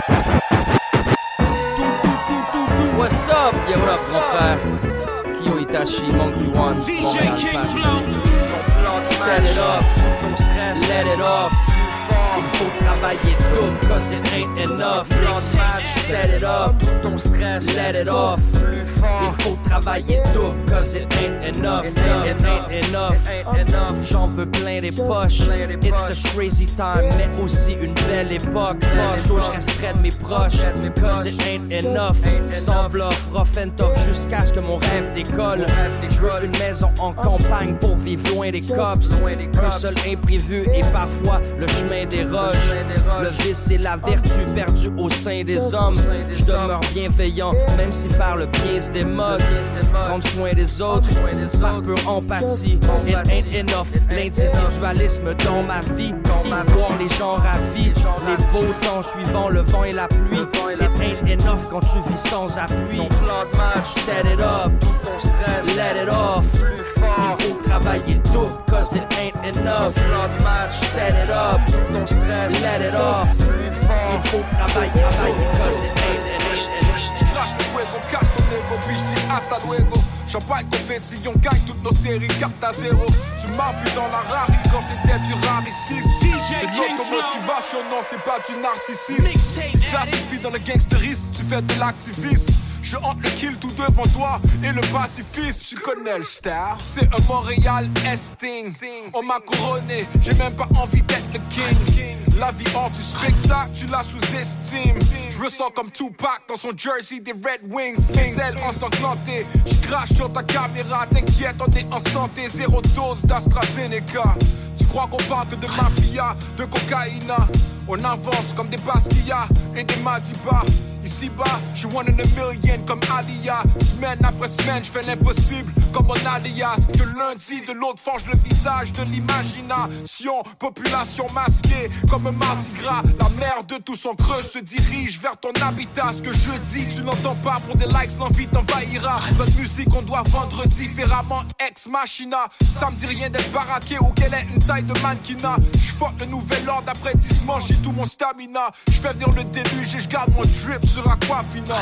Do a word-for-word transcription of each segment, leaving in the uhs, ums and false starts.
What's up? Yeah, what up, mon frère? Kyo Itachi, Monkey One, D J King Flow. Set it up, let it off. Il faut travailler double, cause it ain't enough. Set it up, let it off. Il faut travailler double, cause it ain't enough. It ain't enough. J'en veux plein les poches. It's a crazy time, mais aussi une belle époque. So je reste près de mes proches, cause it ain't enough. Sans bluff, rough and tough, jusqu'à ce que mon rêve décolle. Je veux une maison en campagne pour vivre loin des cops. Un seul imprévu et parfois le chemin des roches. Le vice et la vertu perdus au sein des hommes. Je demeure bienveillant, même si faire le bien se démode. Prendre soin des autres, par pure empathie. It ain't enough, l'individualisme dans ma vie. Voir les gens ravis, les beaux temps suivant le vent et la pluie. It ain't enough quand tu vis sans appui. Set it up, let it off. Il faut travailler le double, cause it ain't enough. Set it up, let it off. Il faut travailler, travailler, cause it ain't enough. Je crache le fuego, cache ton ego, puis je dis hasta luego. Champagne, confetti, on gagne toutes nos séries, carte à zéro. Tu m'as vu dans la rari quand c'était du raricisme. C'est de l'automotivation, non, c'est pas du narcissisme. Tu classifies dans le gangsterisme, tu fais de l'activisme. Je hante le kill tout devant toi et le pacifisme. Tu connais le star, c'est un Montréal Esting. On m'a couronné, j'ai même pas envie d'être le king. La vie hors du spectacle, tu la sous-estimes. Je me sens comme Tupac dans son jersey des Red Wings. Mes ailes ensanglantées, je crache sur ta caméra. T'inquiète, on est en santé, zéro dose d'AstraZeneca. Tu crois qu'on parle que de mafia, de cocaïna? On avance comme des Basquiat et des Madiba. Ici-bas, je suis one in a million comme Alia. Semaine après semaine, je fais l'impossible comme mon alias. Que lundi, de l'autre forge le visage de l'imagination. Population masquée comme un mardi gras. La mer de tout son creux se dirige vers ton habitat. Ce que je dis, tu n'entends pas, pour des likes, l'envie t'envahira. Notre musique, on doit vendre différemment, ex machina. Ça me dit rien d'être baraqué ou qu'elle ait une taille de mannequinat. Je fuck le nouvel ordre après dix manches, j'ai tout mon stamina. Je fais venir le déluge et je garde mon drip sur Aquafina.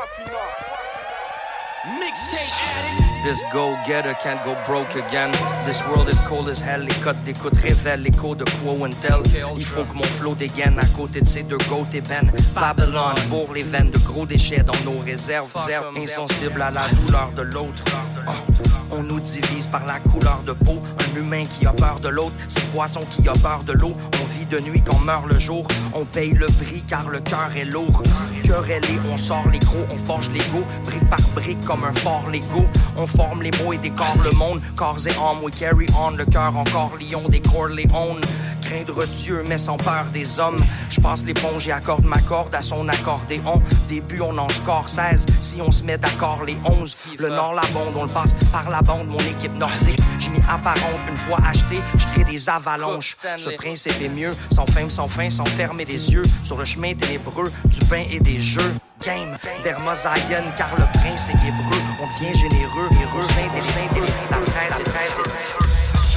This go-getter can't go broke again. This world is cold as hell. Les codes d'écoute révèlent l'écho de Quo and Tell. Il faut que mon flow dégaine à côté de ces deux goats et Ben. Babylon bourre les veines de gros déchets dans nos réserves. Insensible à la douleur de l'autre. Oh. On nous divise par la couleur de peau. Un humain qui a peur de l'autre, c'est le poisson qui a peur de l'eau. On vit de nuit quand meurt le jour. On paye le prix car le cœur est lourd. Querellé, on sort les gros, on forge l'ego. Brique par brique comme un fort Lego. On forme les mots et décore le monde. Corps et âme, we carry on. Le cœur encore lion des Corleone. Craindre Dieu mais sans peur des hommes. Je passe l'éponge et accorde ma corde à son accordéon. Début on en score seize. Si on se met d'accord les onze. Le nord la bande, on le passe par la bande. Mon équipe nordique, j'ai mis apparente. Une fois acheté, je crée des avalanches. Ce principe est mieux, sans fin, sans fin, sans fermer les yeux. Sur le chemin ténébreux, du pain et des jeux. Game vers Mosaïen, car le prince est hébreu. On devient généreux, au sein des saints, la presse est très élevé.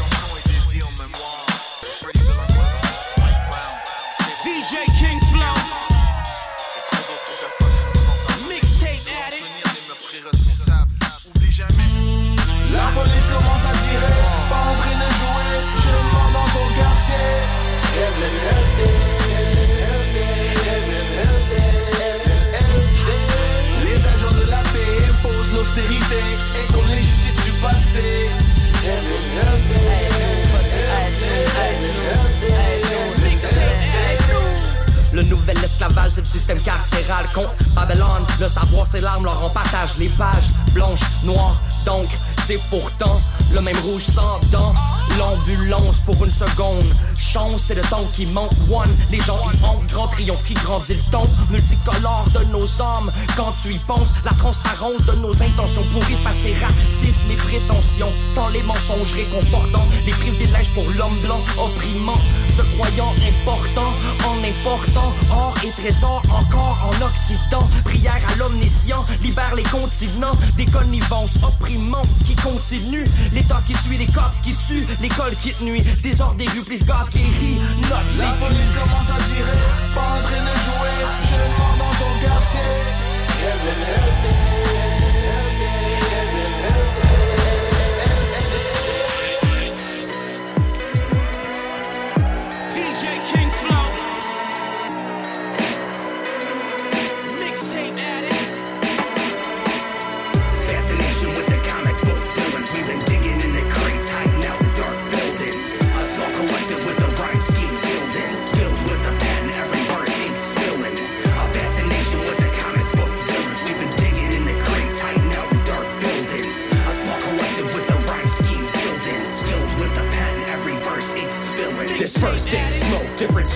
D J King Flow. Mixtape addict. La police commence à tirer, pas en train de jouer. Je demande dans ton quartier. Les agents de la paix imposent l'austérité et qu'on les justice du passé. Le nouvel esclavage, c'est le système carcéral. Contre Babylone, le savoir c'est l'arme, leur on partage les pages blanches, noires, donc c'est pourtant le même rouge sans dents. L'ambulance pour une seconde, chance c'est le temps qui monte. One, les gens y honte, grand triomphe qui grandit le ton. Multicolore de nos hommes, quand tu y penses. La transparence de nos intentions pour effacer racisme et prétentions. Sans les mensonges réconfortants, les privilèges pour l'homme blanc opprimant. Se croyant important en important, or et trésor encore en Occident. Prière à l'omniscient, libère les continents des connivences opprimantes qui continuent. L'État qui suit les cops qui tuent, l'école qui te nuit. Désordre des rues, please God qui rit notre vécu. La police commence à tirer, pas en train de jouer. Je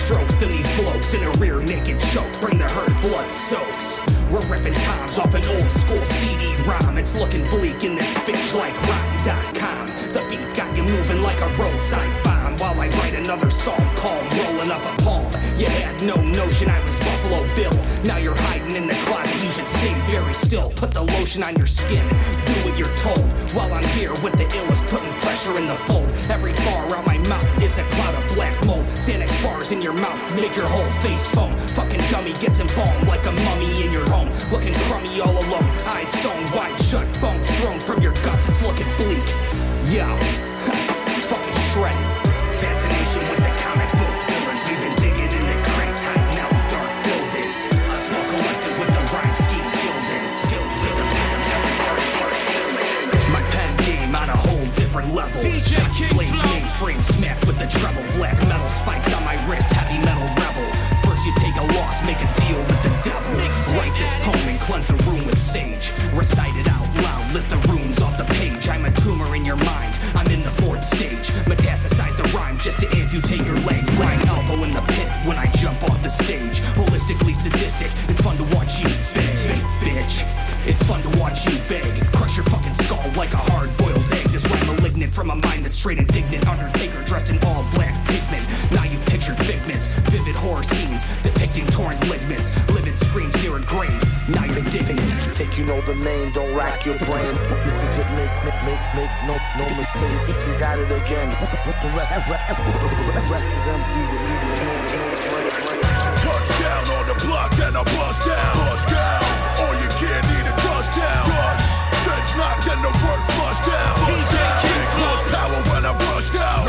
strokes than these blokes in a rear naked choke. Bring the hurt, blood soaks. We're ripping times off an old school C D rhyme. It's looking bleak in this bitch like rotten dot com. The beat got you moving like a roadside bomb, while I write another song called Rolling Up a Palm. You had no notion I was Buffalo Bill. Now you're hiding in the closet, you should stay very still. Put the lotion on your skin, do what you're told. While I'm here with the illest, putting pressure in the fold. Every bar out my mouth is a cloud of black mold. Xanax bars in your mouth make your whole face foam. Fucking dummy gets embalmed like a mummy in your home. Looking crummy all alone, eyes sewn wide shut, bones thrown from your guts, it's looking bleak. Yo, fucking shredded. Fascination with the comic book villains. We've been digging in the crates, hiding out in dark buildings. A small collective with the rhyme scheme gilded, skilled with the pen and my pen game on a whole different level. Shot slaves, mainframe smacked with the treble. Black metal spikes on my wrist, heavy metal rebel. First you take a loss, make a deal with the devil. Write this poem and cleanse the room with sage. Recite it out loud, lift the runes off the page. I'm a tumor in your mind, I'm in the fourth stage. Metastasize the rhyme just to amputate your leg. Flying elbow in the pit when I jump off the stage. Holistically sadistic, it's fun to watch you beg, bitch. It's fun to watch you beg. Crush your fucking skull like a hard-boiled egg. This rhyme malignant from a mind that's straight indignant. Undertaker dressed in all black pigment. Now you pictured figments, vivid horror scenes depicting torn ligaments, livid screams near a grave. Now you're digging it. Think you know the name, don't rack your brain. This is it, make, make, make, make no, no mistakes. He's at it again. The rest is empty with me with him. Touchdown on the block and I bust down. Bust down. All your gear need a dust down. Rush. Feds not getting no work flushed down. D J King close power when I rushed out.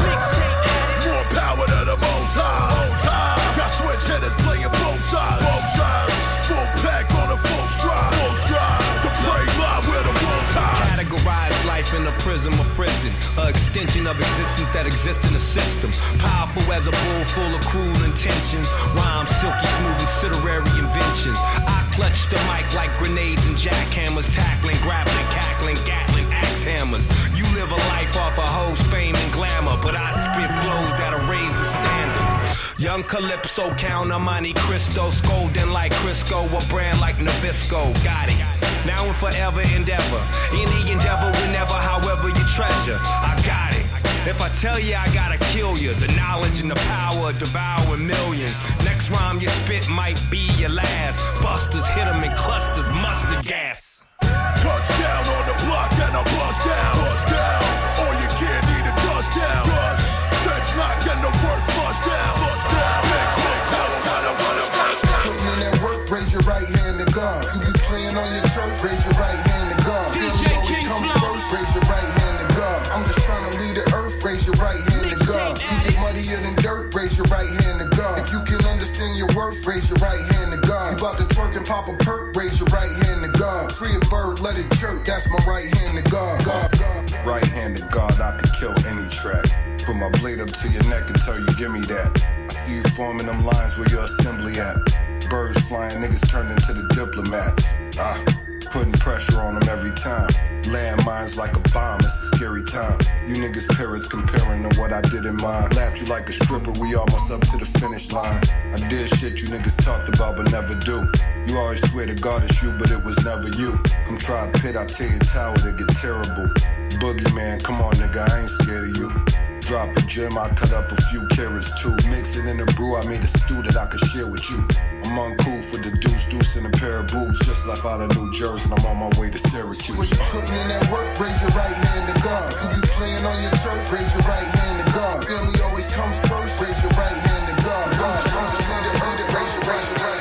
More power to the most high. Got switch hitters playing both sides. Both sides. Full pack on a full stride. Full stride. The prey lie where the wolves hide. Categorize life in a prism of prison. An extension of existence that exists in the system. Powerful as a bull full of cruel intentions. Rhymes silky smooth and literary inventions. I clutch the mic like grenades and jackhammers. Tackling, grappling, cackling, gatling, axe hammers. You live a life off of hoes, fame, and glamour. But I spit flows that'll raise the standard. Young Calypso, count on Monte Cristo. Scolding like Crisco, a brand like Nabisco. Got it. Now and forever endeavor. Any endeavor, whenever, however you treasure. I got it. If I tell you I gotta kill you, the knowledge and the power of devouring millions. Next rhyme you spit might be your last. Busters hit them in clusters, mustard gas. Touchdown on the block and I bust down. Bust down. All your gear need a dust down. Rush. Feds not getting no work flushed down. Flushed down. Make close power when I run a rush. Putting in that work, raise your right hand to God. You be playing on your turf, raise your right hand to God. D J always King come Flow. first, raise your right hand to God. I'm just trying to leave the earth, raise your right hand to God. You get muddier than dirt, raise your right hand to God. If you can understand your worth, raise your right hand to God. You about to twerk and pop a perk, raise your right hand to God. Free a bird, let it chirp, that's my right hand to God. God. Right hand to God, I could kill any track. Put my blade up to your neck and tell you give me that. I see you forming them lines where your assembly at. Birds flying, niggas turned into the diplomats. Ah, putting pressure on them every time. Landmines like a bomb, it's a scary time. You niggas parrots comparing to what I did in mine. Laughed you like a stripper, we almost up to the finish line. I did shit you niggas talked about but never do. You always swear to God it's you, but it was never you. Come try a pit, I tell you tower to get terrible. Boogeyman, come on nigga, I ain't scared of you. Drop a gem, I cut up a few carrots too. Mix it in a brew, I made a stew that I could share with you. I'm uncool for the deuce, deuce in a pair of boots. Just left out of New Jersey and I'm on my way to Syracuse. When you putting in that work, raise your right hand to God. You be playing on your turf, raise your right hand to God. Family always comes first, raise your right hand to God. I'm just trying to lead the earth, raise your right hand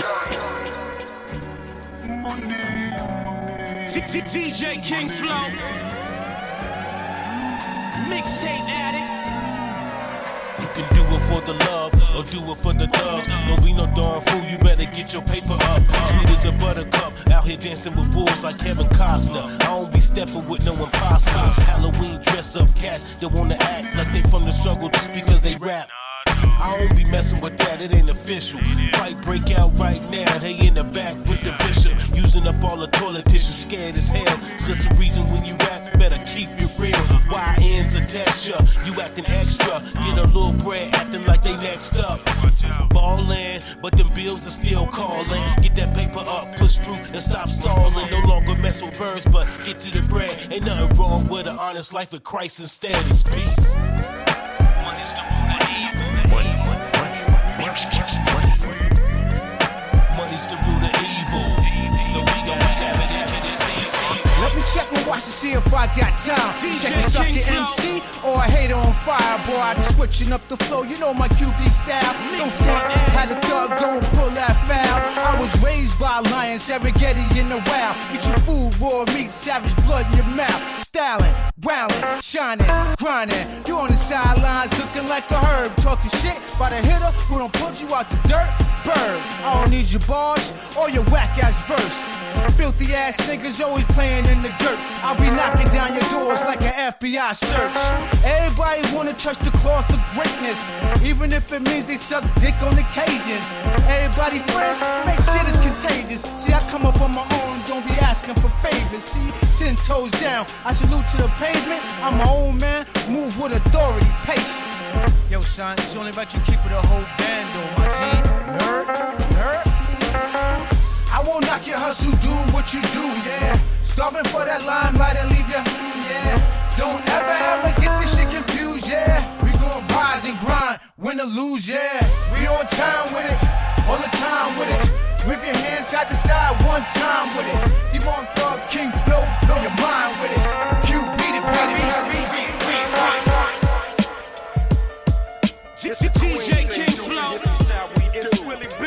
to God. D J King Flow. Mixtape addict. You can do it for the love or do it for the thugs. Don't be no darn fool, you better get your paper up. Sweet as a buttercup, out here dancing with bulls like Kevin Costner. I don't be stepping with no imposters. Halloween dress up cats that wanna act like they from the struggle just because they rap. I don't be messing with that, it ain't official. Fight break out right now, they in the back with the bishop. Using up all the toilet tissue, scared as hell. It's just the reason when you rap, better keep it real. Y ends a texture, you acting extra. Get a little bread, acting like they next up. Ballin', but them bills are still calling. Get that paper up, push through and stop stalling. No longer mess with birds, but get to the bread. Ain't nothing wrong with an honest life with Christ instead. It's peace. Let me check my watch to see if I got time. Check the sucker M C or a hater on fire. Boy, I be switching up the flow, you know my Q B style. Don't front, had a thug gon' pull that foul. I was raised by lions, Serengeti in the wild. Get your food, raw meat, savage blood in your mouth. Styling, wildin', shining, grinding. You on the sidelines looking like a herb. Talking shit by the hitter who don't put you out the dirt. Bird, I don't need your bars or your whack ass verse. Filthy ass niggas always playing in the dirt. I'll be knocking down your doors like an F B I search. Everybody wanna touch the cloth of greatness, even if it means they suck dick on occasions. Everybody friends, fake shit is contagious. See, I come up on my own, don't be asking for favors. See, ten toes down, I salute to the pavement. I'm my own man, move with authority, patience. Yo, son, it's only right you keep it a whole band on my G. Nerd, nerd. I won't knock your hustle, do what you do, yeah. Starving for that limelight and leave you, mm, yeah. Don't ever, ever get this shit confused, yeah. We gon' rise and grind, win or lose, yeah. We on time with it, all the time with it. Whip your hands side to side one time with it. You want Thug King Flow, blow your mind with it. Q beat it, beat it, beat it, beat it, beat it. D J King Flow, it's Willie B.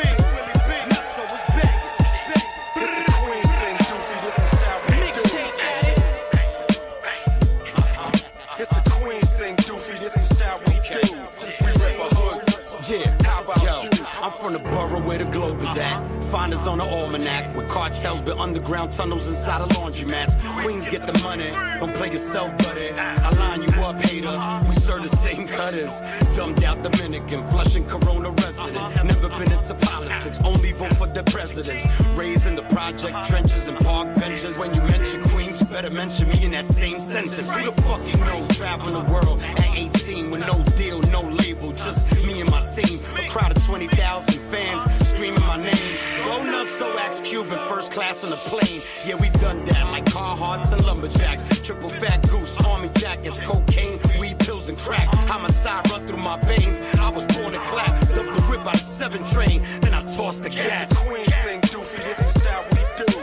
From the borough where the globe is at. Find us on the almanac with cartels, built underground tunnels inside of laundromats. Queens get the money, don't play yourself, buddy. I line you up, hater. We serve the same cutters. Dumbed out Dominican, flushing Corona resident. Never been into politics, only vote for the presidents. Raised in the project trenches and park benches. When you mention Queens, you better mention me in that same sentence. Who the fuck you know traveling the world at eighteen with no deal, no label, just me and my team. A crowd of twenty thousand fans screaming my name. Go nuts, so axe Cuban, first class on the plane. Yeah, we done that like Carhartts and lumberjacks. Triple fat goose, army jackets, cocaine, weed pills and crack. Homicide run through my veins. I was born to clap, dumped the whip out of seven train, then I tossed the cat. It's the Queens thing, doofy, this is how we do.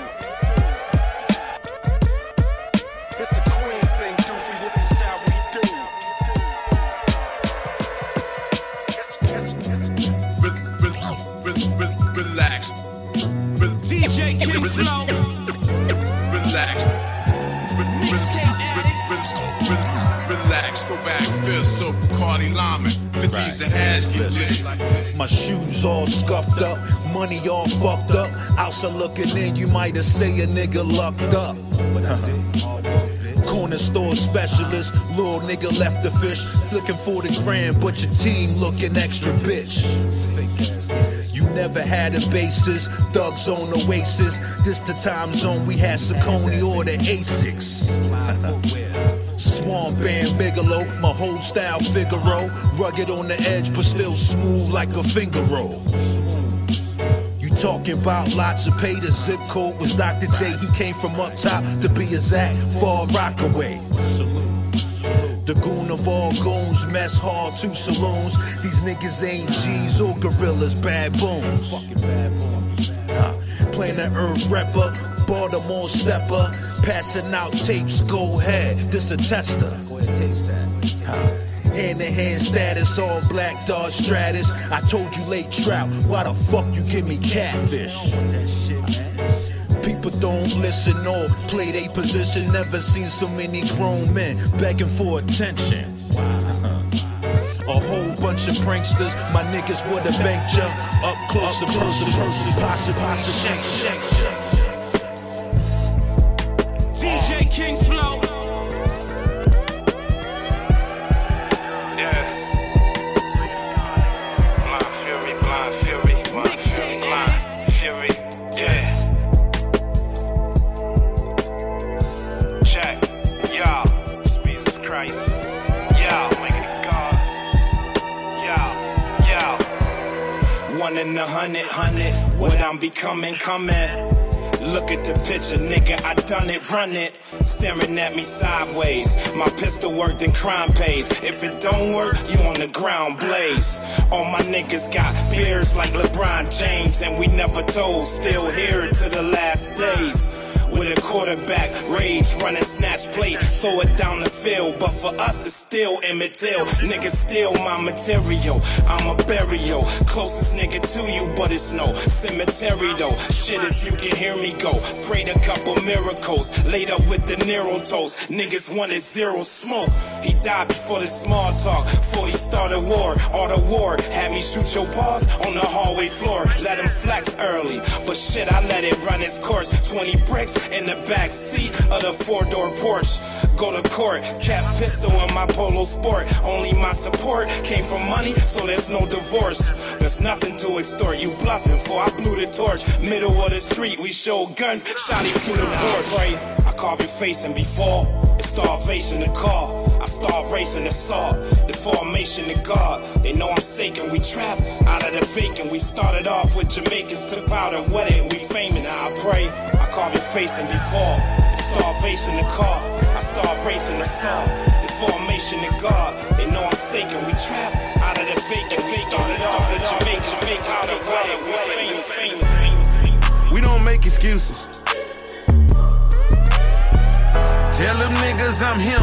It's the Queens thing, doofy, this is how we do. Relax. D J King Flow. Relax. Relax. Go back. Feel so Cardi Lyman. fifties and has you lit. My shoes all scuffed up, money all fucked up. Outside looking in, you might have say a nigga lucked up. Corner store specialist, little nigga left the fish, flicking for the grand, but your team looking extra bitch. You never had a basis, thugs on Oasis. This the time zone, we had Saucony or the Asics. Swan Band Bigelow, my whole style Figaro. Rugged on the edge, but still smooth like a finger roll. You talking about lots of pay, the zip code was Doctor J. He came from up top to be exact, Far Rockaway. The goon of all goons, mess hall, two saloons. These niggas ain't G's or gorillas, baboons. Uh, playing the Earth rapper, Baltimore stepper, passing out tapes, go ahead, this a tester. Uh, Hand-to-hand status, all black Dodge Stratus. I told you late trout, why the fuck you give me catfish? People don't listen or play their position. Never seen so many grown men begging for attention. A whole bunch of pranksters, my niggas would have banked ya. Up close and personal, possibly D J King Flow. one in a hundred, hundred. What I'm becoming, coming. Look at the picture, nigga, I done it, run it. Staring at me sideways. My pistol worked and crime pays. If it don't work, you on the ground blaze. All my niggas got beards like LeBron James, and we never told, still here to the last days. With a quarterback, rage, running snatch plate, throw it down the field, but for us it's still Emmett Till. Niggas steal my material, I'm a burial. Closest nigga to you, but it's no cemetery though. Shit, if you can hear me go, prayed a couple miracles, laid up with the Nero toast. Niggas wanted zero smoke, he died before the small talk, before he started war. All the war had me shoot your boss on the hallway floor, let him flex early, but shit, I let it run its course. Twenty bricks in the back seat of the four-door Porsche. Go to court, cap pistol in my polo sport. Only my support came from money, so there's no divorce. There's nothing to extort, you bluffing for I blew the torch. Middle of the street, we showed guns, shot him through the porch. I carve your face and before, it's starvation to call. I start racing the saw, the formation of God. They know I'm saking, we trap out of the vacant. We started off with Jamaicans, took powder, wet it, we famous. Now I pray, I carve your face and before, it's starvation to call. I start racing the saw, the formation of God. They know I'm saking, we trap out of the vacant. We started off with Jamaicans, take powder, wet it, we famous, famous, famous. We don't make excuses. Tell them niggas I'm him.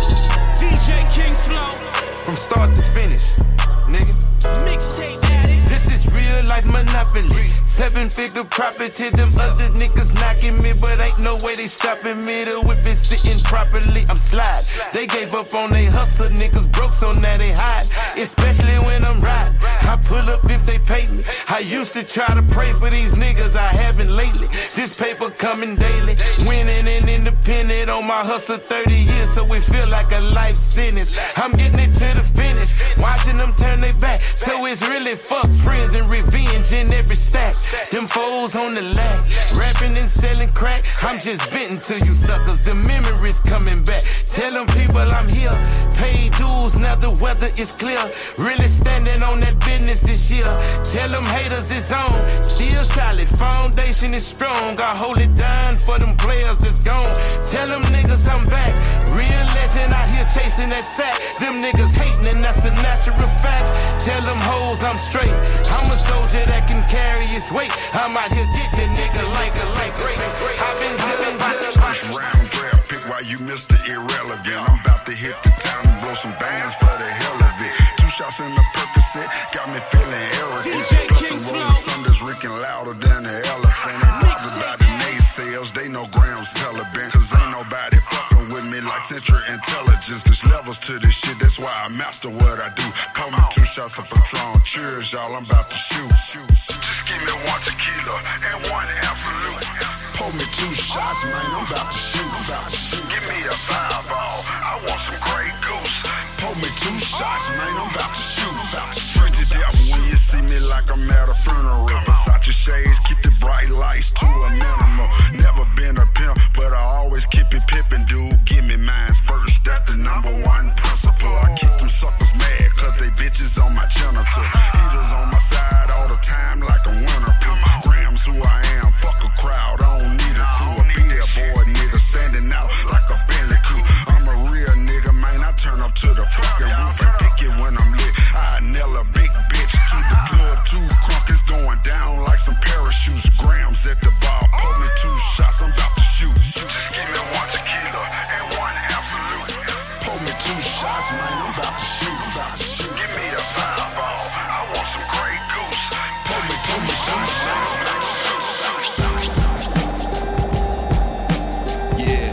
D J King Flow. From start to finish, nigga. Mixtape addict. This is real life monopoly. Seven figure property, them other niggas knocking me, but ain't no way they stopping me. The whip is sitting properly, I'm slide. They gave up on they hustle, niggas broke, so now they hide. Especially when I'm riding, I pull up if they pay me. I used to try to pray for these niggas, I haven't lately. This paper coming daily, winning and independent on my hustle thirty years, so it feel like a life sentence. I'm getting it to the finish, watching them turn their back, so it's really fuck friends and revenge in every stack. Them foes on the lag, rapping and selling crack. I'm just venting to you suckers, the memories coming back. Tell them people I'm here, pay dues, now the weather is clear. Really standing on that business this year. Tell them haters it's on, still solid, foundation is strong. I hold it down for them players that's gone. Tell them niggas I'm back, real legend out here chasing that sack. Them niggas hating and that's a natural fact. Tell them hoes I'm straight, I'm a soldier that can carry his weight. I'm out here getting nigga like a like great. I've been living by the round draft pick while you Mister Irrelevant. I'm about to hit the town and blow some bands for the hell of it. Two shots in the Percocet got me feeling arrogant. Plus some rolling Sundays reeking louder than the elephant. Ain't bothered by the naysayers, they know Graham's celibate. Cause ain't nobody fucking with me like Central Intelligence. There's levels to this shit, that's why I master what I do. Call me two shots of Patron, cheers y'all, I'm about to shoot. Just give me one tequila and one absolute. Pour me two shots, man, I'm about to shoot. I'm about to shoot. Give me a fireball, I want some Grey Goose. Pour me two shots, man, I'm about to shoot. I'm about to shoot to death when you see me like I'm at a funeral. Versace shades, keep the bright lights to a minimum. Never been a pimp, but I always keep it pimpin', dude. Give me mines first, that's the number one principle. I keep them suckers mad, cause they bitches on my genital. Heaters on my side all the time like a winter proof. Grams who I am, fuck a crowd, I don't need a crew. A billboard nigga standing out like a Bentley crew. I'm a real nigga, man, I turn up to the fucking roof and pick it when I'm lit. I nail a big bitch to the club, two crunk is going down like some parachutes. Grams at the bar, pull me two shots, I'm about to shoot. Just give me one tequila and one absolute. Pull me two shots, man, I'm about to shoot. I'm about to shoot. Give me a fireball, I want some Grey Goose. Pull me, pull me two shots, man. Yeah.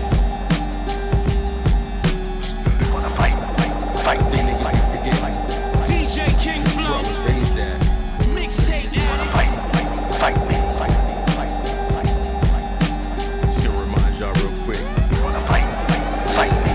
You wanna fight? Fight. See niggas be forgetting. D J King Flow. Mixtape addict. Fight, fight, fight me. Fight, fight, fight, fight. Just gonna remind y'all real quick. You wanna fight? Fight me.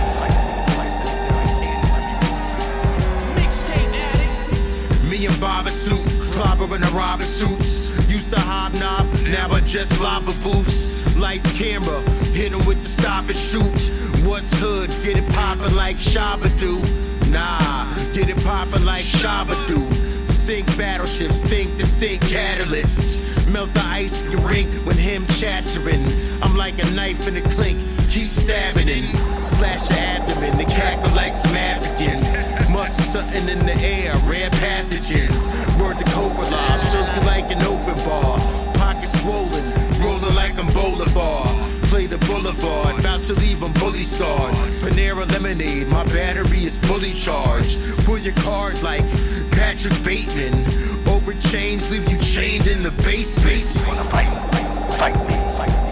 Mixtape addict. Me and Bobby suit, clobber in the robber suits. Used to hobnob, now I just lava boots. Lights, camera, hit 'em with the stop and shoot. What's hood? Get it poppin' like Shabba do. Nah, get it poppin' like Shabba do. sink battleships, think distinct catalysts. Melt the ice in your ring when him chattering. I'm like a knife in a clink, keep stabbing in. Slash your abdomen, the cackle like some Africans. Muscle something in the air, rare pathogens. Word to Cobra Law, circle like an open bar. Pocket swollen, rolling like I'm Boulevard. Play the boulevard, about to leave them bully scarred. Panera Lemonade, my battery is fully charged. Pull your card like Patrick Bateman. Overchange, leave you chained in the basement. Wanna fight, fight, fight me, fight me.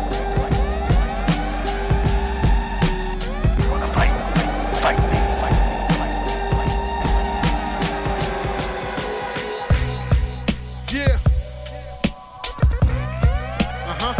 Wanna fight, fight me, fight me, fight me. Yeah. Uh-huh.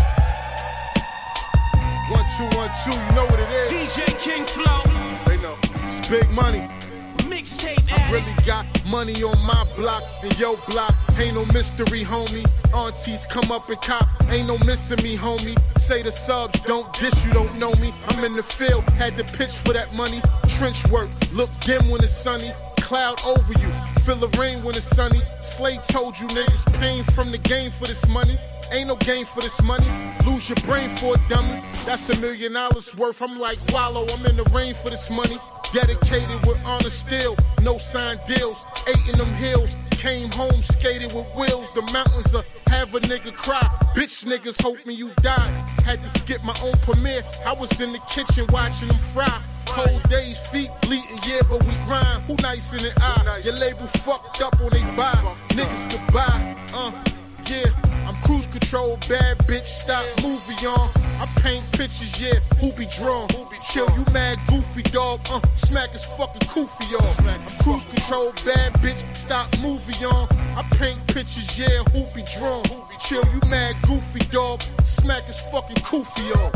One, two, one, two, you know what it is. D J King Flow. They know. It's big money. Mixtape. I really got money on my block and yo block. Ain't no mystery, homie. Aunties come up and cop. Ain't no missing me, homie. Say the subs don't dish, you don't know me. I'm in the field, had to pitch for that money. Trench work, look dim when it's sunny. Cloud over you, feel the rain when it's sunny. Slay told you niggas pain from the game for this money. Ain't no game for this money. Lose your brain for a dummy. That's a million dollars worth. I'm like Wallow, I'm in the rain for this money. Dedicated with honor still, no sign deals. Eight in them hills, came home skated with wheels. The mountains will have a nigga cry. Bitch niggas hoping you die. Had to skip my own premiere. I was in the kitchen watching them fry. Cold days, feet bleeding, yeah, but we grind. Who nice in the eye? Your label fucked up when they buy. Niggas goodbye, uh, yeah. I'm cruise control, bad bitch, stop movie on. I paint pictures, yeah, who be drawn? Chill, you mad goofy dog, uh, smack his fucking koofy off. I'm cruise control, bad bitch, stop movie on. I paint pictures, yeah, who be drawn? Chill, you mad goofy dog, smack his fucking koofy off.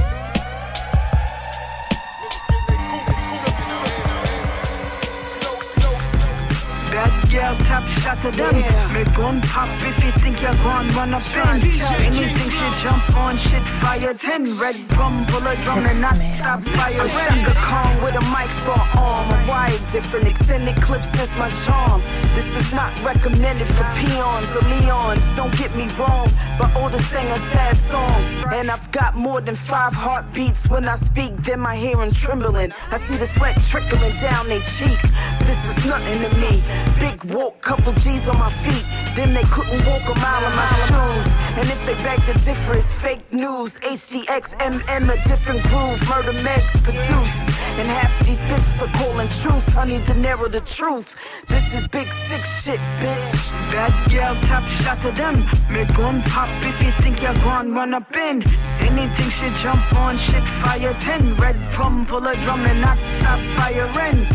Bad girl, top shot to them. Yeah. Make gun pop if you think you're gone run up in. Anything she jump on, shit fire ten. Red drum, bullet drum, and not stop fire. I'm Shaka Khan with a mic for arm. A wide different extended clips is my charm. This is not recommended for peons or leons. Don't get me wrong, but all the sing a sad songs. And I've got more than five heartbeats when I speak. Then my hearing trembling. I see the sweat trickling down their cheek. This is nothing to me. Big walk, couple G's on my feet. Then they couldn't walk a mile in my shoes. And if they beg to differ, it's fake news. H D X, M M, a different groove. Murder Megs produced. And half of these bitches are calling truce. Honey, to narrow the truth. This is big six shit, bitch. Bad girl, top shot to them. Make gun pop if you think you're gone run up in. Anything should jump on, shit fire ten. Red drum, pull a drum and not stop firing.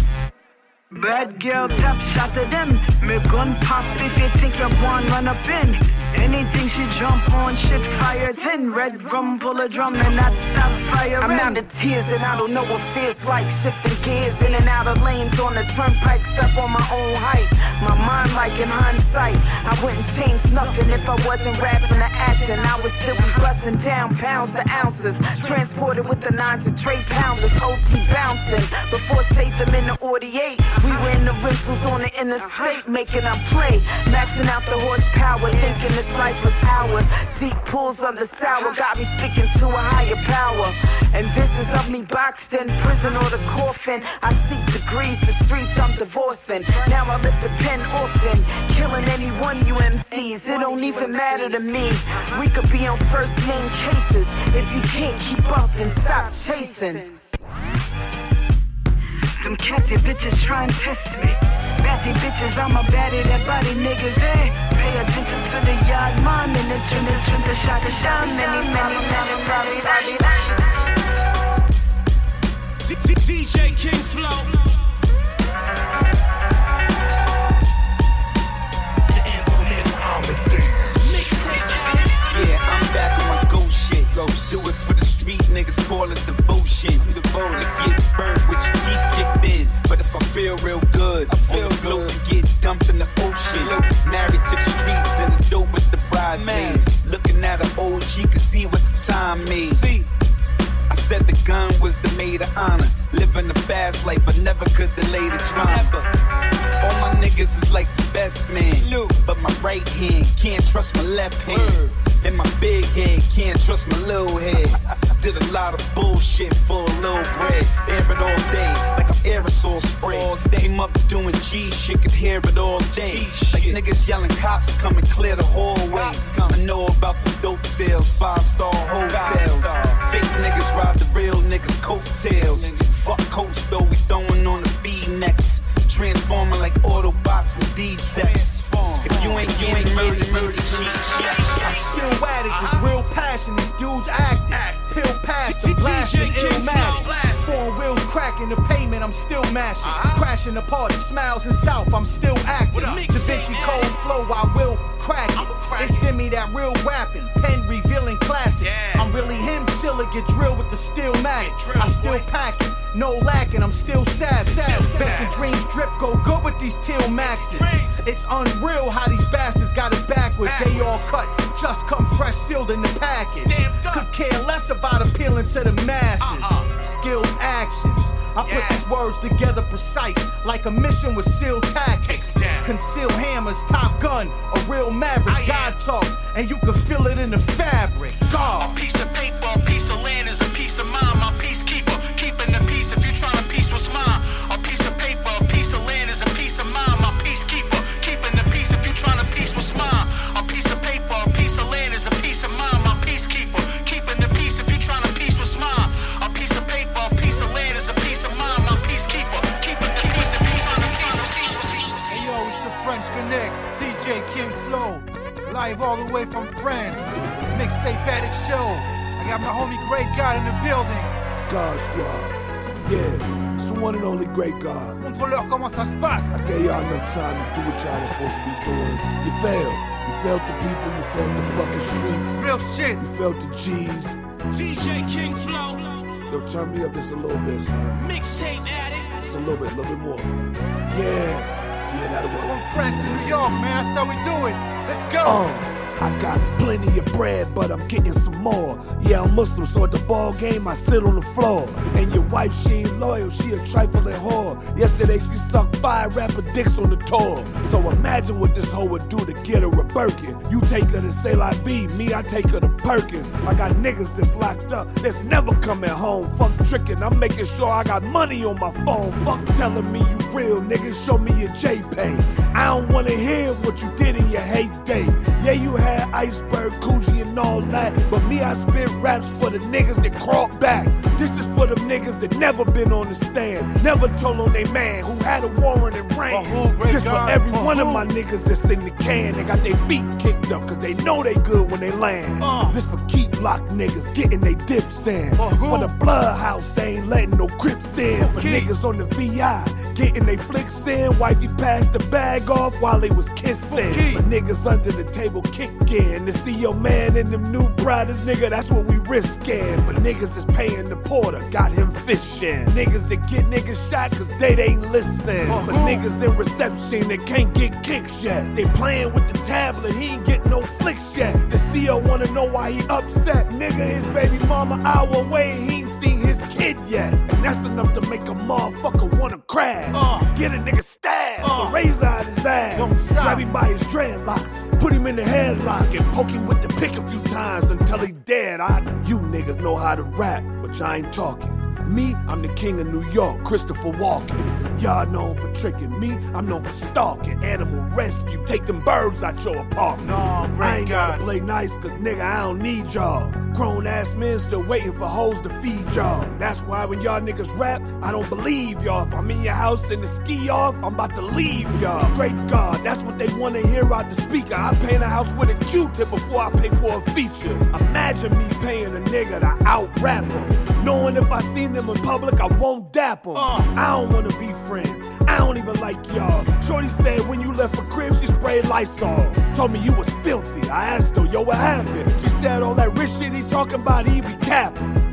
Bad girl, top shot to them. Make gun pop if you think you're born run up in. Anything she jump on, shit fire ten. Red drum, pull a drum and not stop firing. I'm out of tears and I don't know what feels like. Shifting gears in and out of lanes on the turnpike. Step on my own height. My mind like in hindsight. I wouldn't change nothing if I wasn't rapping or acting. I would still be busting down pounds to ounces. Transported with the nines and trade pounders. O T bouncing. Before Statham in the forty-eight. We were in the rentals on the interstate. Making our play. Maxing out the horsepower. Thinking this life was ours. Deep pools under sour. Got me speaking to a higher power. And visions of me boxed in prison or the coffin. I seek degrees. The streets I'm divorcing. Now I lift the pen often. Killing any one you M Cs. It don't even matter to me. We could be on first name cases. If you can't keep up, then stop chasing. Them catty bitches try and test me. Batty bitches, I'm a baddie, that body niggas, eh? Pay attention to the yard, man. And the tune is tune to shot the shot. Many, many, many, many, many. D J King Flow. The infamous Amadeus. Yeah, I'm back on my ghost shit. Go do it for the street, niggas call it devotion. You devoted, get burned with your teeth kicked in. But if I feel real good, I feel float to get dumped in the ocean. Married to the streets and the dope is the bridesmaid. Looking at an O G, can see what the time made. See, I said the gun was the maid of honor. Living the fast life, I never could delay the drama. All my niggas is like the best man. right hand, can't trust my left hand. And my big head, can't trust my little head. Did a lot of bullshit for a little bread. Air it all day, like an aerosol spray. Came up doing G shit, could hear it all day. Like niggas yelling, cops come and clear the hallways. I know about the dope sales, five-star hotels. Fake niggas ride the real niggas' coattails. Fuck coach though, we throwing on the V-necks. Transforming like Autobots and D-sets. If you ain't, you ain't murder, murder, cheat, cheat. I'm still at it, this real passion, these dudes acting. Pill past, I'm blasting, illmatic. Foreign wheels cracking, the pavement, I'm still mashing. Crashing the party, smiles in South, I'm still acting. Da Vinci Code flow, I will crack it. They send me that real rapping, pen revealing classics. I'm really him, chiller, get drilled with the stillmatic. I still pack it, no lacking, I'm still savage. Making dreams drip, go good with these teal maxes. It's unreal how these bastards got it backwards. They all cut, just come fresh sealed in the package. Could care less about appealing to the masses. Skilled actions, I put these words together precise, like a mission with SEAL tactics. Concealed hammers, Top Gun, a real maverick. God talk, and you can feel it in the fabric. God. A piece of paper, a piece of land is a piece of mind. My peacekeeper, keeping the peace if you trying to peace what's mine. A piece of paper, a piece of land is a piece of mind. My peacekeeper, keeping the peace if you trying to peace what's mine. A piece of paper, a piece of land is a piece of mind. My peacekeeper, keeping the peace if you trying to peace what's mine. A piece of paper, a piece of land is a piece of mind. My peacekeeper, keeping the peace if you trying to peace what's mine. Hey yo, it's the French Connect, D J King Flow, live all the way from France. Mixtape Addict Show. I got my homie Great God in the building. God Squad, yeah, it's the one and only Great God. Montre-leur comment ça se passe. I gave y'all enough time to do what y'all was supposed to be doing. You failed. You felt the people, you felt the fucking streets. Real shit. You felt the G's. D J King Flow. Yo, turn me up just a little bit, son. Mixtape Addict. Just a little bit, a little bit more. Yeah. Yeah, that'll work. From France to New York, man, that's how we do it. Let's go. Uh. I got plenty of bread, but I'm getting some more. Yeah, I'm Muslim, so at the ball game, I sit on the floor. And your wife, she ain't loyal, she a trifling whore. Yesterday, she sucked five rapper dicks on the tour. So imagine what this hoe would do to get her a Birkin. You take her to C'est La Vie, me, I take her to Perkins. I got niggas that's locked up, that's never coming home. Fuck tricking, I'm making sure I got money on my phone. Fuck telling me you real, niggas, show me your JPay. I don't wanna hear what you did in your heyday. Yeah, you had Iceberg, Coogee and all that, but me, I spit raps for the niggas that crawled back. This is for them niggas that never been on the stand, never told on they man who had a warrant and ran. This for every uh, one who? of my niggas that's in the can. They got their feet kicked up cause they know they good when they land. Uh, this for keep lock niggas getting they dips in. Uh, for the blood house, they ain't letting no crips in. For keep. niggas on the V I getting they flicks in. Wifey passed the bag off while they was kissing. For niggas under the table kick to see your man in them new Pradas, nigga, that's what we risking. But niggas that's paying the porter, got him fishing. Niggas that get niggas shot cause they ain't listen. Uh-huh. But niggas in reception that can't get kicks yet. They playing with the tablet, he ain't get no flicks yet. The C O wanna know why he upset. Nigga, his baby mama hour away, he ain't seen his kid yet. And that's enough to make a motherfucker wanna crash. Uh, get a nigga stabbed, uh, a razor out his ass. Don't stop. Grab him by his dreadlocks, put him in the headlock and poke him with the pick a few times until he dead. I, you niggas know how to rap, but y'all ain't talking. Me, I'm the king of New York, Christopher Walken. Y'all known for tricking me, I'm known for stalking. Animal rescue, take them birds out your apartment. No, I ain't God. gotta play nice, cause nigga, I don't need y'all. Grown ass men still waiting for hoes to feed y'all. That's why when y'all niggas rap, I don't believe y'all. If I'm in your house and the ski off, I'm about to leave y'all. Great God, that's what they wanna hear out the speaker. I paint a house with a Q-tip before I pay for a feature. Imagine me paying a nigga to out-rap him, knowing if I seen them in public, I won't dap him. Uh, I don't wanna be friends, I don't even like y'all. Shorty said when you left for crib, she sprayed Lysol. Told me you was filthy, I asked her, yo, what happened? She said all that rich shit he talking about, he be capping.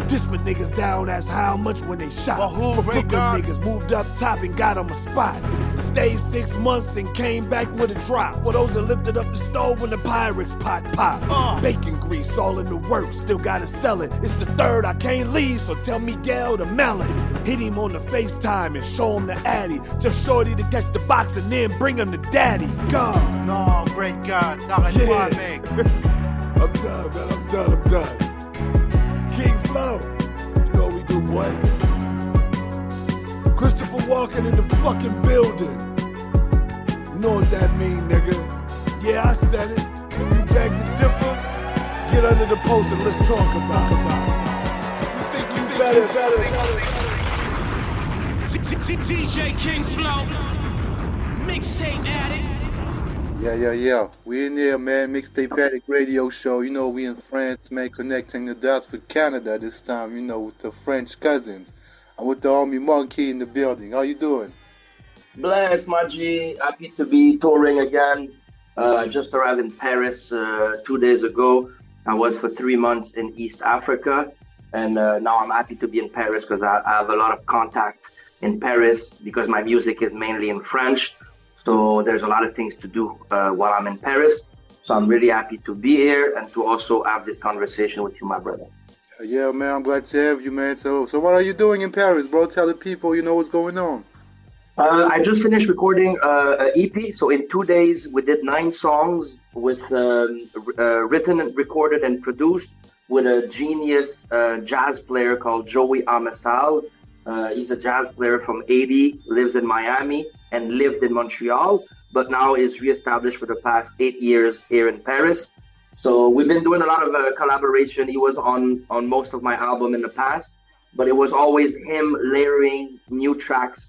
This for niggas down, that's how much when they shot. For who, for Ray Brooklyn God? niggas moved up top and got them a spot. Stayed six months and came back with a drop. For those that lifted up the stove when the Pyrex pot pop. Uh. Bacon grease all in the works, still gotta sell it. It's the third, I can't leave, so tell Miguel to melon. Hit him on the FaceTime and show him the Addy. Just shorty to catch the box and then bring him to daddy. God. No, great God. Yeah. I'm done, man. I'm done. I'm done. King Flow. You know what we do, boy. Christopher Walken in the fucking building. You know what that mean, nigga? Yeah, I said it. If you beg to differ, get under the post and let's talk about it. If you think you better, better, better. D J King Flow. Mixtape Addict. Yeah, yeah, yeah. We in there, man. Mixtape Addict radio show. You know, we in France, man, connecting the dots with Canada this time, you know, with the French cousins. I'm with the homie Monkey in the building. How you doing? Blessed, my G. Happy to be touring again. Uh, I just arrived in Paris uh, two days ago. I was for three months in East Africa. And uh, now I'm happy to be in Paris because I, I have a lot of contact in Paris because my music is mainly in French. So there's a lot of things to do uh, while I'm in Paris. So I'm really happy to be here and to also have this conversation with you, my brother. Uh, yeah, man, I'm glad to have you, man. So, so what are you doing in Paris, bro? Tell the people, you know, what's going on. Uh, I just finished recording uh, an E P. So in two days, we did nine songs with um, uh, written, and recorded, and produced with a genius uh, jazz player called Joey Amesal. Uh, he's a jazz player from Haiti, lives in Miami, and lived in Montreal, but now is reestablished for the past eight years here in Paris. So we've been doing a lot of uh, collaboration. He was on, on most of my album in the past, but it was always him layering new tracks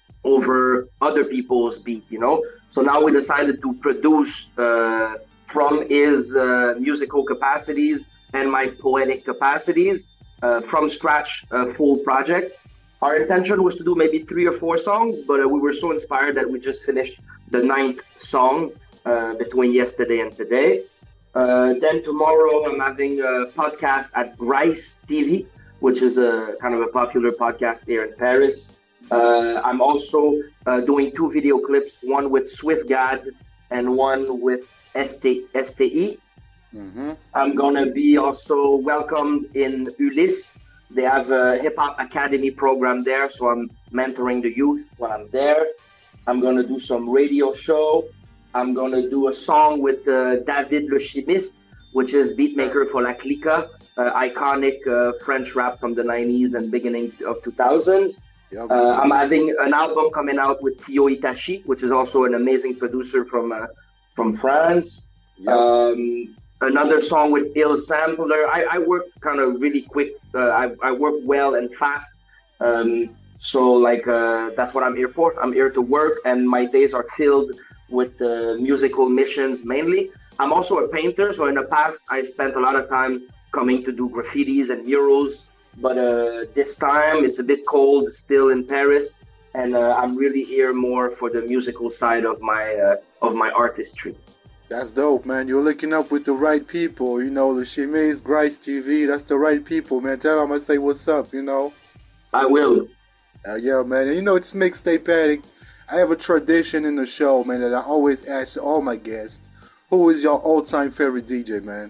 over other people's beat, you know? So now we decided to produce uh, from his uh, musical capacities and my poetic capacities uh, from scratch, a full project. Our intention was to do maybe three or four songs, but uh, we were so inspired that we just finished the ninth song uh, between yesterday and today. Uh, then tomorrow I'm having a podcast at Rice T V, which is a kind of a popular podcast here in Paris. Uh, I'm also uh, doing two video clips, one with SwiftGad and one with S T E. Mm-hmm. I'm gonna be also welcomed in Ulysse. They have a hip-hop academy program there, so I'm mentoring the youth when I'm there. I'm going to do some radio show. I'm going to do a song with uh, David Le Chimiste, which is beatmaker for La Clica, uh, iconic uh, French rap from the nineties and beginning of two thousands. Yep. Uh, I'm having an album coming out with Tio Itachi, which is also an amazing producer from uh, from France. Yep. Um, Another song with Il Sampler. I, I work kind of really quick. Uh, I, I work well and fast. Um, so like uh, that's what I'm here for. I'm here to work, and my days are filled with uh, musical missions mainly. I'm also a painter. So in the past, I spent a lot of time coming to do graffitis and murals. But uh, this time, it's a bit cold still in Paris, and uh, I'm really here more for the musical side of my uh, of my artistry. That's dope, man. You're linking up with the right people. You know, the Chimiste, Rice T V, that's the right people, man. Tell them I say what's up, you know. I will. Uh, yeah, man. And you know, it's Mixtape Addict. I have a tradition in the show, man, that I always ask all my guests, who is your all-time favorite D J, man?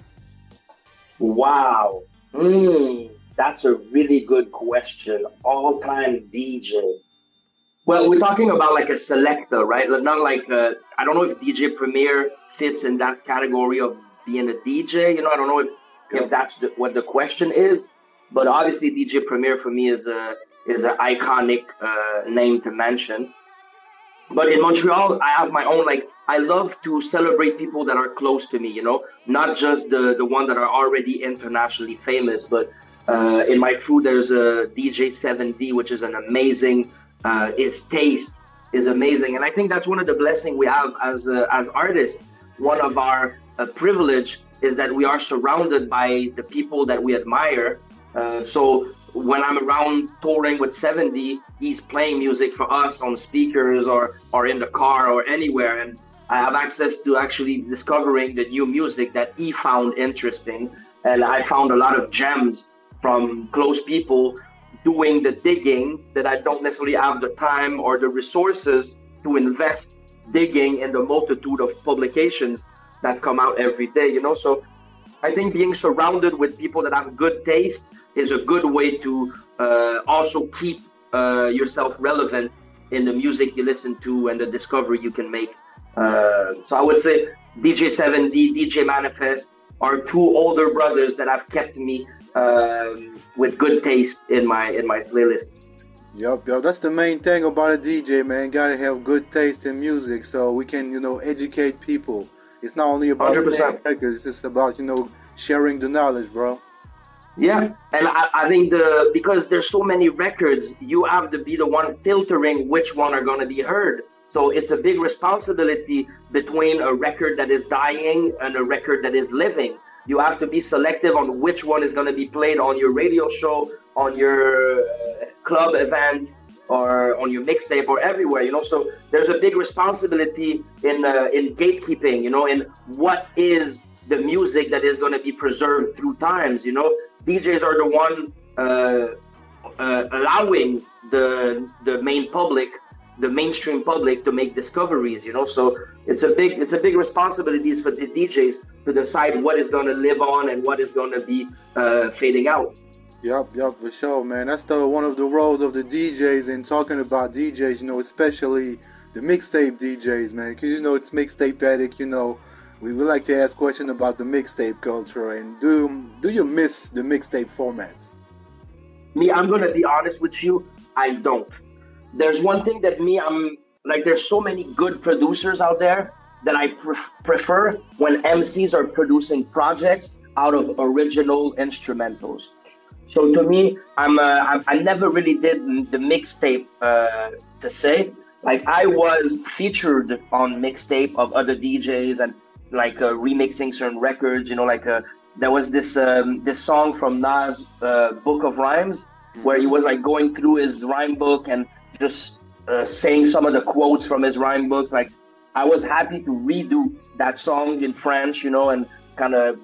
Wow. Mm, that's a really good question. All-time D J. Well, we're talking about like a selector, right? Not like, a, I don't know if D J Premier fits in that category of being a D J. You know, I don't know if, yeah. if that's the, what the question is. But obviously, D J Premier for me is a is an iconic uh, name to mention. But in Montreal, I have my own, like, I love to celebrate people that are close to me, you know, not just the, the ones that are already internationally famous. But uh, in my crew, there's a D J seven D, which is an amazing, uh, his taste is amazing. And I think that's one of the blessings we have as uh, as artists. One of our uh, privilege is that we are surrounded by the people that we admire. Uh, so when I'm around touring with seventy, he's playing music for us on speakers or, or in the car or anywhere. And I have access to actually discovering the new music that he found interesting. And I found a lot of gems from close people doing the digging that I don't necessarily have the time or the resources to invest digging in the multitude of publications that come out every day, you know? So I think being surrounded with people that have good taste is a good way to uh, also keep uh, yourself relevant in the music you listen to and the discovery you can make. Uh, so I would say D J seven D, D J Manifest are two older brothers that have kept me um, with good taste in my in my playlist. Yup, yup. That's the main thing about a D J, man. Gotta have good taste in music so we can, you know, educate people. It's not only about one hundred percent records, it's just about, you know, sharing the knowledge, bro. Yeah, and I, I think the because there's so many records, you have to be the one filtering which one are going to be heard. So it's a big responsibility between a record that is dying and a record that is living. You have to be selective on which one is going to be played on your radio show, on your uh, club event, or on your mixtape, or everywhere, you know. So there's a big responsibility in uh, in gatekeeping, you know, in what is the music that is going to be preserved through times, you know. D Js are the one uh, uh, allowing the the main public, the mainstream public, to make discoveries, you know. So it's a big it's a big responsibility for the D Js to decide what is going to live on and what is going to be uh, fading out. Yup, yup, for sure, man. That's the one of the roles of the D Js in talking about D Js, you know, especially the mixtape D Js, man. Because, you know, it's Mixtape Addict, you know. We would like to ask questions about the mixtape culture. And do, do you miss the mixtape format? Me, I'm going to be honest with you, I don't. There's one thing that me, I'm, like, there's so many good producers out there that I pref- prefer when M Cs are producing projects out of original instrumentals. So to me, I'm uh, I, I never really did the mixtape uh, to say. Like, I was featured on mixtape of other D Js and like uh, remixing certain records. You know, like uh, there was this um, this song from Nas, uh, Book of Rhymes, where he was like going through his rhyme book and just uh, saying some of the quotes from his rhyme books. Like, I was happy to redo that song in French, you know, and kind of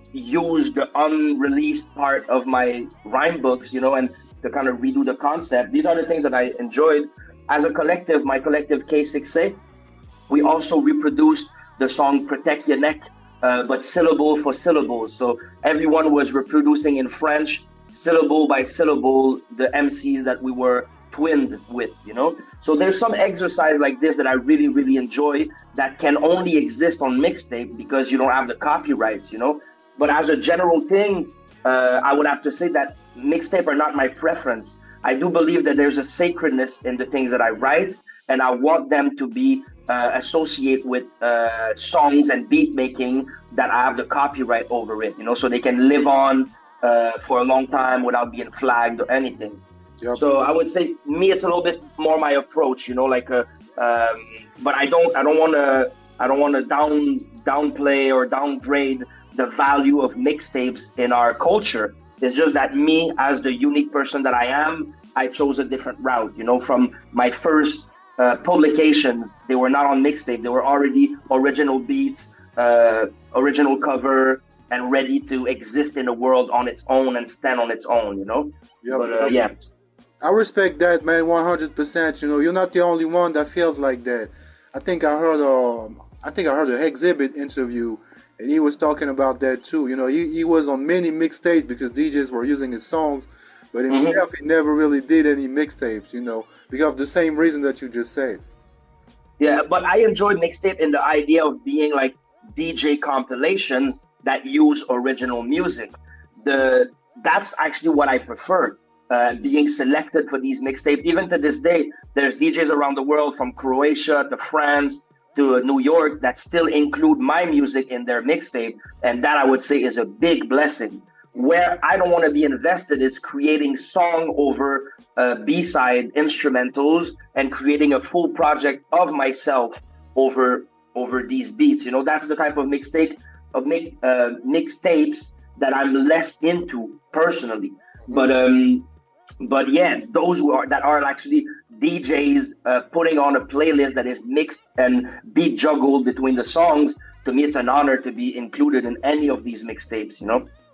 use the unreleased part of my rhyme books, you know, and to kind of redo the concept. These are the things that I enjoyed. As a collective, my collective K six A, we also reproduced the song Protect Your Neck, uh, but syllable for syllable. So everyone was reproducing in French, syllable by syllable, the M Cs that we were twinned with, you know? So there's some exercise like this that I really, really enjoy that can only exist on mixtape because you don't have the copyrights, you know? But as a general thing, uh, I would have to say that mixtape are not my preference. I do believe that there's a sacredness in the things that I write, and I want them to be uh, associated with uh, songs and beat making that I have the copyright over it, you know, so they can live on uh, for a long time without being flagged or anything. Yep. So I would say me, it's a little bit more my approach, you know, like, a, um, but I don't, I don't want to, I don't want to down downplay or downgrade the value of mixtapes in our culture. It's just that me, as the unique person that I am, I chose a different route. You know, from my first uh, publications, they were not on mixtape. They were already original beats, uh, original cover, and ready to exist in the world on its own and stand on its own, you know? Yep. But uh, yeah. I respect that, man, one hundred percent. You know, you're not the only one that feels like that. I think I heard a, I think I heard an Exhibit interview, and he was talking about that too. You know, he, he was on many mixtapes because D Js were using his songs, but himself, mm-hmm. he never really did any mixtapes, you know, because of the same reason that you just said. Yeah, but I enjoy mixtape in the idea of being like D J compilations that use original music. The That's actually what I prefer, uh, being selected for these mixtapes. Even to this day, there's D Js around the world, from Croatia to France to New York, that still include my music in their mixtape. And that, I would say, is a big blessing. Where I don't want to be invested is creating song over uh, B-side instrumentals and creating a full project of myself over over these beats. You know, that's the type of mixtape of mix, uh, mixtapes that I'm less into personally. But um, but yeah, those who are that are actually D Js uh, putting on a playlist that is mixed and beat juggled between the songs. To me, it's an honor to be included in any of these mixtapes, you know?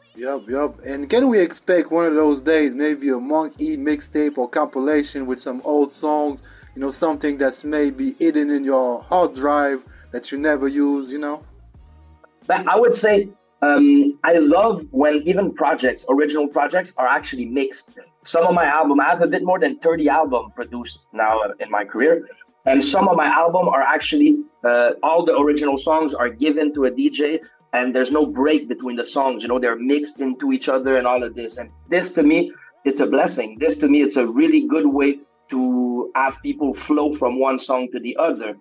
Yup, yup. And can we expect one of those days, maybe a Monk E mixtape or compilation with some old songs, you know, something that's maybe hidden in your hard drive that you never use, you know? But I would say um, I love when even projects, original projects, are actually mixed. Some of my album, I have a bit more than thirty albums produced now in my career. And some of my album are actually, uh, all the original songs are given to a D J, and there's no break between the songs. You know, they're mixed into each other and all of this. And this, to me, it's a blessing. This, to me, it's a really good way to have people flow from one song to the other.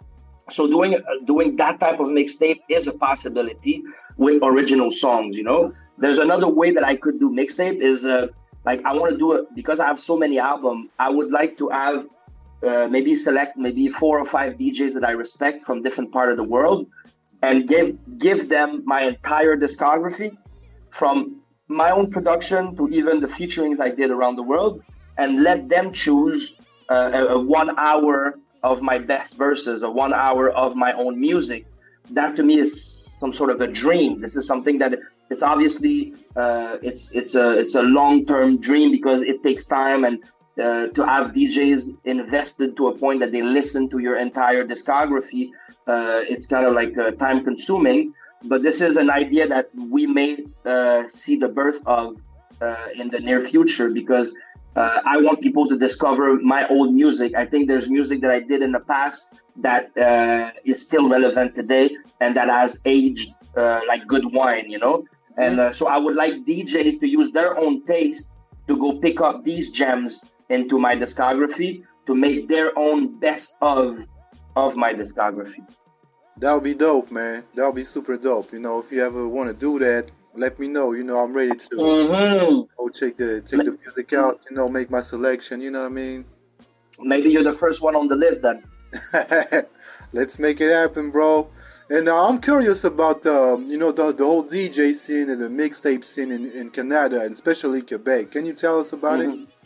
So doing uh, doing that type of mixtape is a possibility with original songs, you know. There's another way that I could do mixtape is, uh, like, I want to do it, because I have so many albums, I would like to have uh, maybe select maybe four or five D Js that I respect from different part of the world, and give give them my entire discography, from my own production to even the featurings I did around the world, and let them choose uh, a, a one hour of my best verses, or one hour of my own music. That to me is some sort of a dream. This is something that it's obviously uh, it's it's a it's a long-term dream, because it takes time, and uh, to have D Js invested to a point that they listen to your entire discography, uh, it's kind of like uh, time consuming. But this is an idea that we may uh, see the birth of uh, in the near future, because uh, I want people to discover my old music. I think there's music that I did in the past that uh, is still relevant today, and that has aged uh, like good wine, you know? And uh, so I would like D Js to use their own taste to go pick up these gems into my discography, to make their own best of of my discography. That would be dope, man. That would be super dope. You know, if you ever want to do that, let me know. You know, I'm ready to mm-hmm. go check the check the music out. You know, make my selection. You know what I mean? Maybe you're the first one on the list then. Let's make it happen, bro. And uh, I'm curious about um, you know the the whole D J scene and the mixtape scene in, in Canada, and especially Quebec. Can you tell us about mm-hmm. it?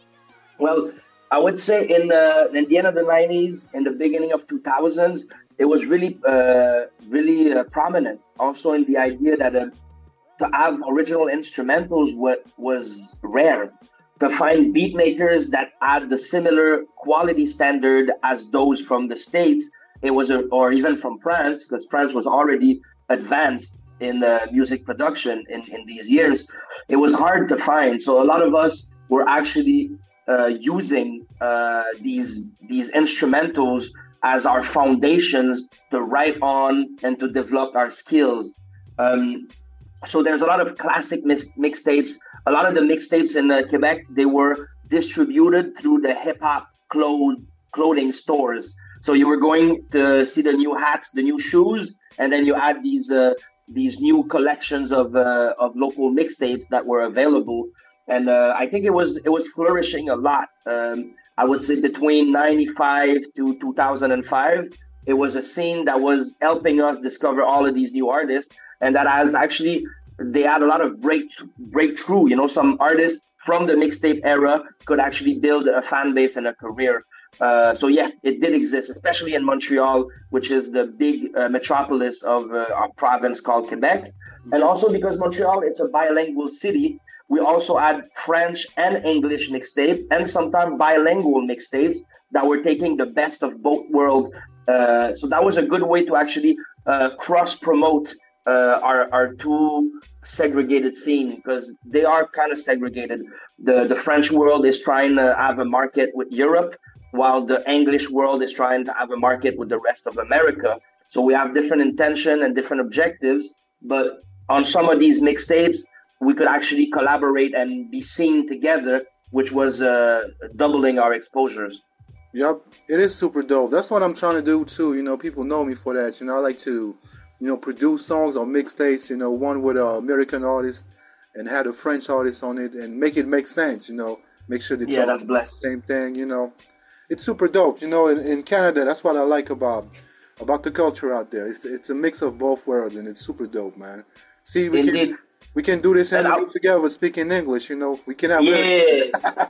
Well, I would say in the in the end of the nineties, in the beginning of two thousands, it was really uh, really uh, prominent. Also in the idea that uh, to have original instrumentals what was rare. To find beat makers that had the similar quality standard as those from the States, it was, a, or even from France, because France was already advanced in uh, music production in, in these years. It was hard to find. So a lot of us were actually uh, using uh, these these instrumentals as our foundations to write on and to develop our skills. Um, so there's a lot of classic mix, mixtapes. A lot of the mixtapes in uh, Quebec, they were distributed through the hip-hop clo- clothing stores. So you were going to see the new hats, the new shoes, and then you had these uh, these new collections of uh, of local mixtapes that were available. And uh, I think it was it was flourishing a lot. Um, I would say between ninety-five to two thousand five, it was a scene that was helping us discover all of these new artists, and that has actually, they had a lot of break breakthrough. You know, some artists from the mixtape era could actually build a fan base and a career. Uh, so yeah, it did exist, especially in Montreal, which is the big uh, metropolis of uh, our province called Quebec. And also because Montreal, it's a bilingual city, we also had French and English mixtape, and sometimes bilingual mixtapes that were taking the best of both worlds. Uh, so that was a good way to actually uh, cross-promote uh, our, our two segregated scene, because they are kind of segregated. The, the French world is trying to have a market with Europe, while the English world is trying to have a market with the rest of America. So we have different intention and different objectives, but on some of these mixtapes, we could actually collaborate and be seen together, which was uh, doubling our exposures. Yep, it is super dope. That's what I'm trying to do too. You know, people know me for that. You know, I like to, you know, produce songs on mixtapes, you know, one with an American artist and had a French artist on it, and make it make sense, you know, make sure they yeah, talk that's blessed. the same thing, you know. It's super dope, you know. In, in Canada, that's what I like about about the culture out there. It's it's a mix of both worlds, and it's super dope, man. See, we Indeed. can we can do this interview together, speaking English, you know. We can have yeah.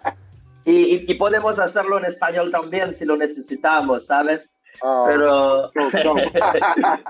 y, y podemos hacerlo en español también si lo necesitamos, ¿sabes? Uh, Pero dope, dope.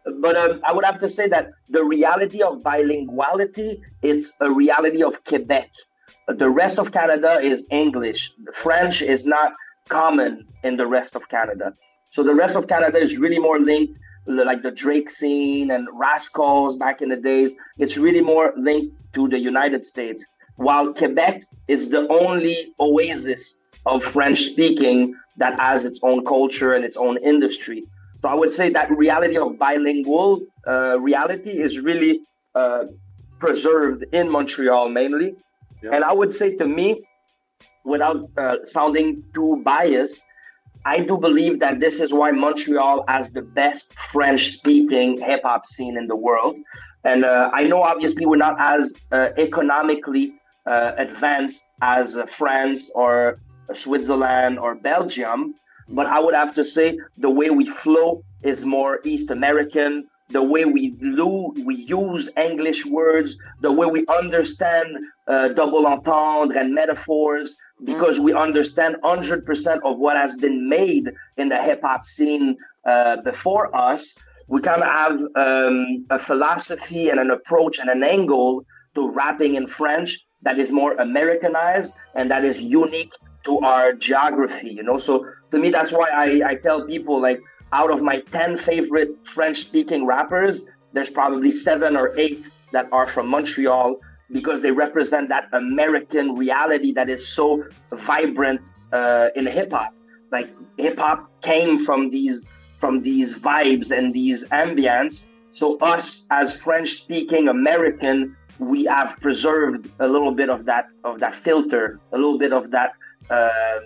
but um, I would have to say that the reality of bilinguality, it's a reality of Quebec. The rest of Canada is English. French is not common in the rest of Canada. So the rest of Canada is really more linked, like the Drake scene and Rascals back in the days. It's really more linked to the United States, while Quebec is the only oasis of French speaking that has its own culture and its own industry. So I would say that reality of bilingual uh, reality is really uh, preserved in Montreal mainly. Yeah. And I would say to me, without uh, sounding too biased, I do believe that this is why Montreal has the best French-speaking hip-hop scene in the world. And uh, I know obviously we're not as uh, economically uh, advanced as uh, France or Switzerland or Belgium, but I would have to say the way we flow is more East American. The way we lo- we use English words, the way we understand uh, double entendre and metaphors, because we understand one hundred percent of what has been made in the hip-hop scene uh, before us. We kind of have um, a philosophy and an approach and an angle to rapping in French that is more Americanized and that is unique to our geography, you know? So to me, that's why I, I tell people, like, out of my ten favorite French-speaking rappers, there's probably seven or eight that are from Montreal, because they represent that American reality that is so vibrant uh, in hip-hop. Like, hip-hop came from these from these vibes and these ambience. So us, as French-speaking American, we have preserved a little bit of that of that filter, a little bit of that uh,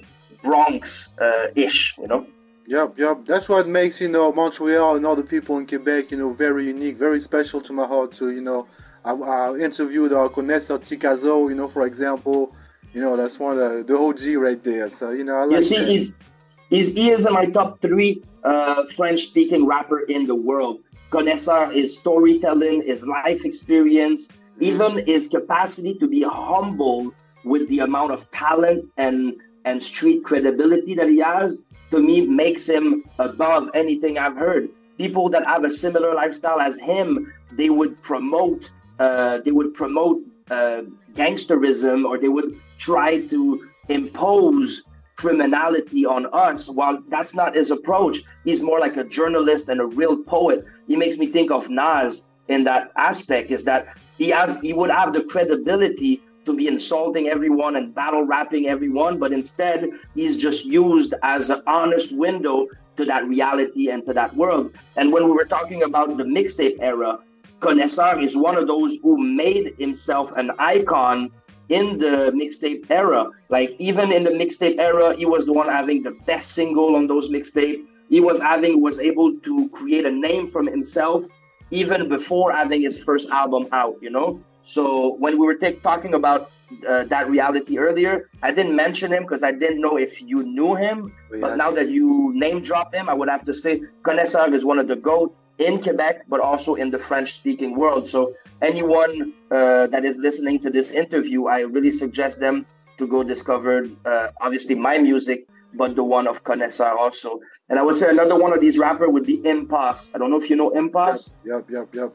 Bronx-ish, uh, you know? Yep, yep. That's what makes, you know, Montreal and all the people in Quebec, you know, very unique, very special to my heart too. You know, I, I interviewed uh, Konessa Tikazo, you know, for example. You know, that's one of the, the O G right there. So, you know, I like You see, that. he's, he's, he is in my top three uh, French-speaking rapper in the world. Konessa, his storytelling, his life experience, mm-hmm. even his capacity to be humble with the amount of talent and, and street credibility that he has, to me, makes him above anything I've heard. People that have a similar lifestyle as him, they would promote, uh, they would promote uh, gangsterism, or they would try to impose criminality on us. While that's not his approach, he's more like a journalist and a real poet. He makes me think of Nas in that aspect. Is that he has, he would have the credibility to be insulting everyone and battle rapping everyone, but instead he's just used as an honest window to that reality and to that world. And when we were talking about the mixtape era, Konessa is one of those who made himself an icon in the mixtape era. Like, even in the mixtape era, he was the one having the best single on those mixtapes. He was having was able to create a name from himself even before having his first album out, you know? So when we were t- talking about uh, that reality earlier, I didn't mention him because I didn't know if you knew him. Yeah. But now that you name drop him, I would have to say Konessa is one of the GOAT in Quebec, but also in the French-speaking world. So anyone uh, that is listening to this interview, I really suggest them to go discover, uh, obviously, my music, but the one of Konessa also. And I would say another one of these rappers would be Impasse. I don't know if you know Impasse. Yep, yep, yep.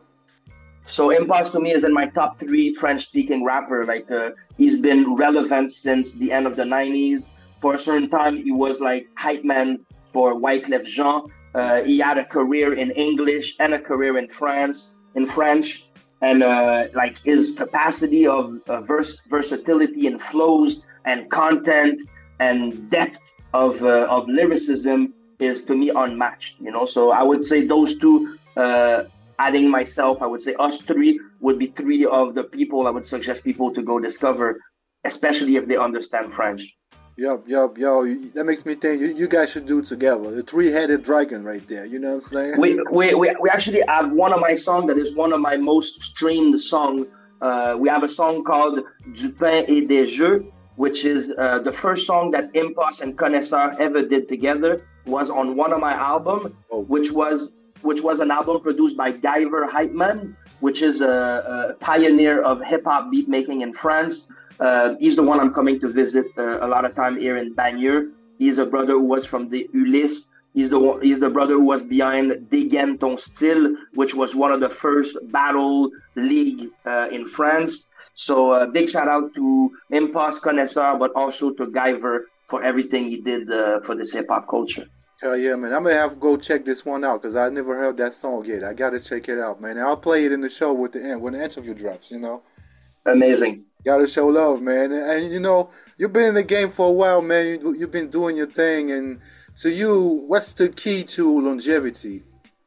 So Impasse to me is in my top three French-speaking rapper. Like uh, he's been relevant since the end of the nineties. For a certain time, he was like hype man for Wyclef Jean. Uh, he had a career in English and a career in France, in French. And uh, like his capacity of uh, verse, versatility and flows and content and depth of uh, of lyricism is to me unmatched. You know, so I would say those two. Uh, Adding myself, I would say us three would be three of the people I would suggest people to go discover, especially if they understand French. Yup, yup, yo, that makes me think you, you guys should do it together. The three-headed dragon right there, you know what I'm saying? We we, we, we actually have one of my songs that is one of my most streamed songs. Uh, we have a song called Du pain et des jeux, which is uh, the first song that Impasse and Konessa ever did together, was on one of my albums, oh. which was... which was an album produced by Guyver Hypeman, which is a, a pioneer of hip-hop beat making in France. Uh, he's the one I'm coming to visit uh, a lot of time here in Bagneux. He's a brother who was from the Ulysse He's the one, he's the brother who was behind Dégaine Ton Style, which was one of the first battle league uh, in France. So uh, big shout out to Impost Connaisseur, but also to Guyver for everything he did uh, for this hip hop culture. Hell yeah, man. I'm going to have to go check this one out because I never heard that song yet. I got to check it out, man. And I'll play it in the show with the end, when the interview drops, you know. Amazing. Got to show love, man. And, and, you know, you've been in the game for a while, man. You, you've been doing your thing. And to you, what's the key to longevity?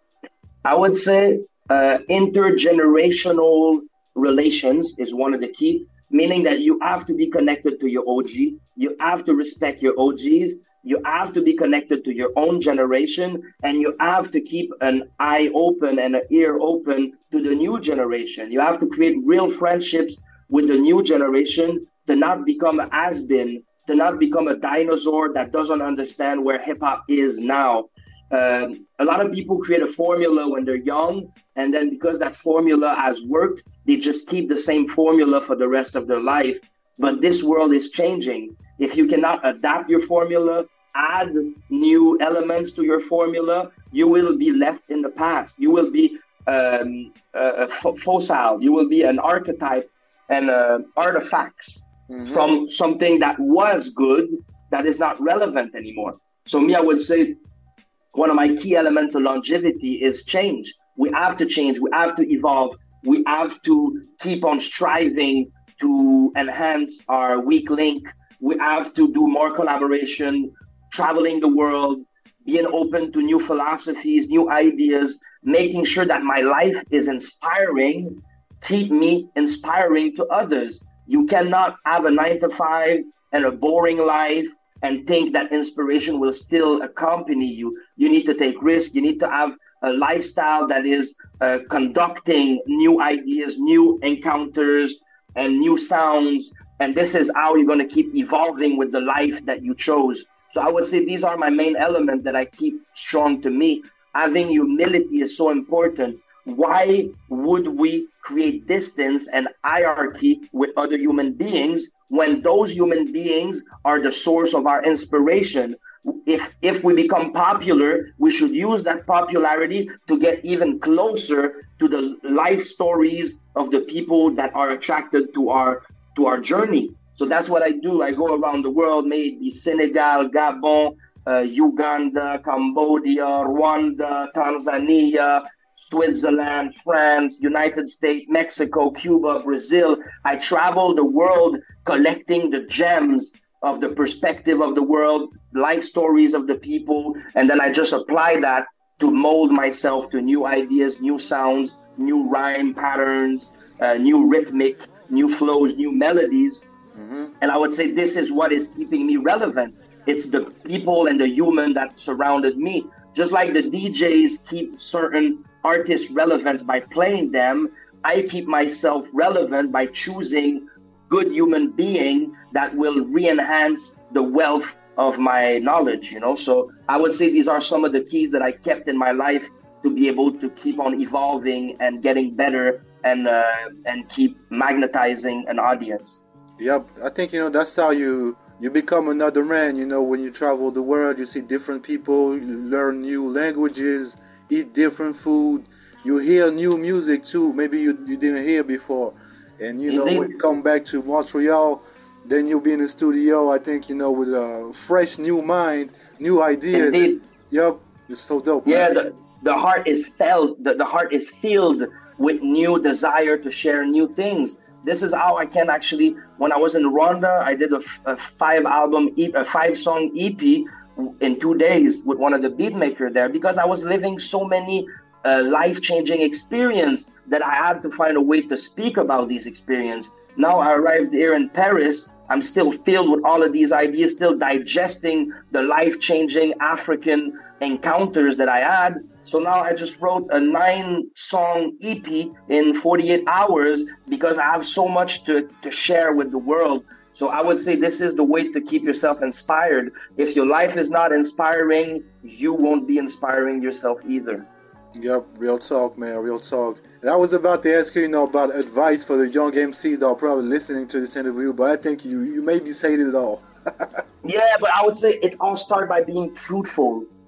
I would say uh, intergenerational relations is one of the key, meaning that you have to be connected to your O G. You have to respect your O Gs. You have to be connected to your own generation, and you have to keep an eye open and an ear open to the new generation. You have to create real friendships with the new generation to not become a has-been, to not become a dinosaur that doesn't understand where hip-hop is now. Um, a lot of people create a formula when they're young, and then because that formula has worked, they just keep the same formula for the rest of their life. But this world is changing. If you cannot adapt your formula, add new elements to your formula, you will be left in the past. You will be um, a fossil. You will be an archetype and uh, artifacts mm-hmm. from something that was good that is not relevant anymore. So me, I would say one of my key elements to longevity is change. We have to change. We have to evolve. We have to keep on striving to enhance our weak link. We have to do more collaboration, traveling the world, being open to new philosophies, new ideas, making sure that my life is inspiring, keep me inspiring to others. You cannot have a nine to five and a boring life and think that inspiration will still accompany you. You need to take risks. You need to have a lifestyle that is uh, conducting new ideas, new encounters, and new sounds. And this is how you're going to keep evolving with the life that you chose. So I would say these are my main elements that I keep strong to me. Having humility is so important. Why would we create distance and hierarchy with other human beings when those human beings are the source of our inspiration? If if we become popular, we should use that popularity to get even closer to the life stories of the people that are attracted to our to our journey. So that's what I do. I go around the world, maybe Senegal, Gabon, uh, Uganda, Cambodia, Rwanda, Tanzania, Switzerland, France, United States, Mexico, Cuba, Brazil. I travel the world collecting the gems of the perspective of the world, life stories of the people, and then I just apply that to mold myself to new ideas, new sounds, new rhyme patterns, uh, new rhythmic, new flows, new melodies. Mm-hmm. And I would say this is what is keeping me relevant. It's the people and the human that surrounded me. Just like the D Js keep certain artists relevant by playing them, I keep myself relevant by choosing good human being that will re-enhance the wealth of my knowledge, you know? So I would say these are some of the keys that I kept in my life to be able to keep on evolving and getting better and uh, and keep magnetizing an audience. Yep, I think, you know, that's how you you become another man, you know, when you travel the world, you see different people, you learn new languages, eat different food, you hear new music too, maybe you, you didn't hear before. And, you know, Indeed. When you come back to Montreal, then you'll be in the studio, I think, you know, with a fresh new mind, new ideas. Indeed. Yep, it's so dope. Yeah, the, the heart is felt, the, the heart is filled with new desire to share new things. This is how I can actually, when I was in Rwanda, I did a, a five album, a five song E P in two days with one of the beat makers there, because I was living so many uh, life-changing experience that I had to find a way to speak about these experiences. Now I arrived here in Paris, I'm still filled with all of these ideas, still digesting the life-changing African encounters that I had. So now I just wrote a nine song E P in forty-eight hours because I have so much to, to share with the world. So I would say this is the way to keep yourself inspired. If your life is not inspiring, you won't be inspiring yourself either. Yep, real talk, man, real talk. And I was about to ask you, you know, about advice for the young M Cs that are probably listening to this interview, but I think you, you maybe said it all. Yeah, but I would say it all starts by being truthful.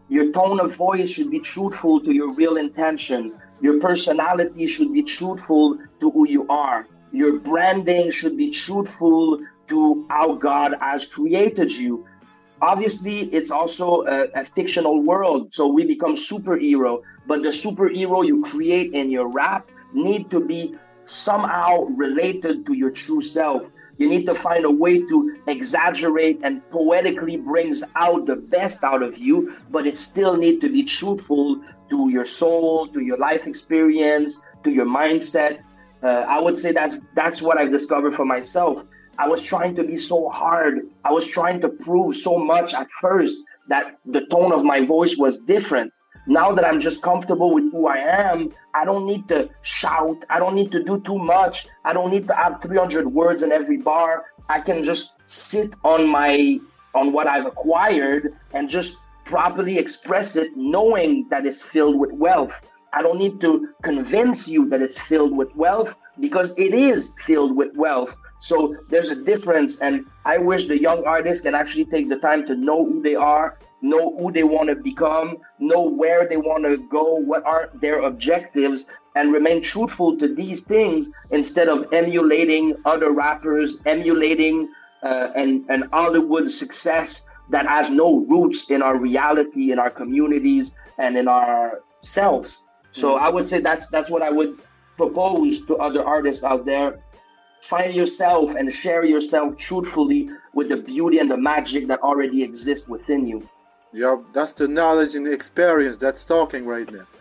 Your tone of voice should be truthful to your real intention. Your personality should be truthful to who you are. Your branding should be truthful to how God has created you. Obviously, it's also a, a fictional world, so we become superhero, but the superhero you create in your rap need to be somehow related to your true self. You need to find a way to exaggerate and poetically brings out the best out of you, but it still need to be truthful to your soul, to your life experience, to your mindset. Uh, I would say that's that's what I've discovered for myself. I was trying to be so hard. I was trying to prove so much at first that the tone of my voice was different. Now that I'm just comfortable with who I am, I don't need to shout. I don't need to do too much. I don't need to have three hundred words in every bar. I can just sit on my on what I've acquired and just properly express it, knowing that it's filled with wealth. I don't need to convince you that it's filled with wealth, because it is filled with wealth. So there's a difference, and I wish the young artists can actually take the time to know who they are, know who they want to become, know where they want to go, what are their objectives, and remain truthful to these things instead of emulating other rappers, emulating uh, an, an Hollywood success that has no roots in our reality, in our communities, and in ourselves. So I would say that's that's what I would propose to other artists out there. Find yourself and share yourself truthfully with the beauty and the magic that already exists within you. Yeah, that's the knowledge and the experience that's talking right now.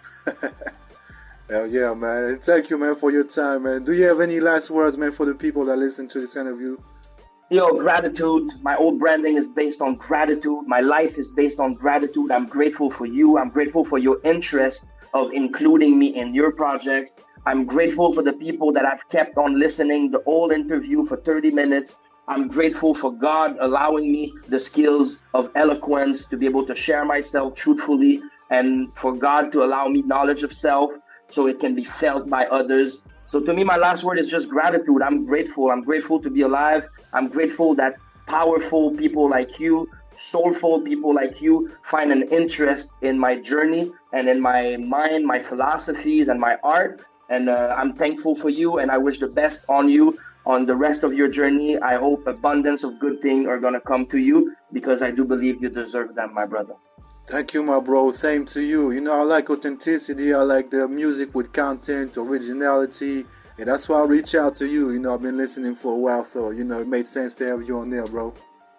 Hell yeah, man. And thank you, man, for your time, man. Do you have any last words, man, for the people that listen to this interview? Yo, gratitude. My whole branding is based on gratitude. My life is based on gratitude. I'm grateful for you. I'm grateful for your interest of including me in your projects. I'm grateful for the people that have kept on listening the whole interview for thirty minutes. I'm grateful for God allowing me the skills of eloquence to be able to share myself truthfully, and for God to allow me knowledge of self so it can be felt by others. So to me, my last word is just gratitude. I'm grateful. I'm grateful to be alive. I'm grateful that powerful people like you, soulful people like you find an interest in my journey and in my mind, my philosophies, and my art. And uh, I'm thankful for you, and I wish the best on you on the rest of your journey. I hope abundance of good things are going to come to you, because I do believe you deserve them, my brother. Thank you, my bro. Same to you. You know, I like authenticity. I like the music with content, originality. And that's why I reach out to you. You know, I've been listening for a while, so, you know, it made sense to have you on there, bro.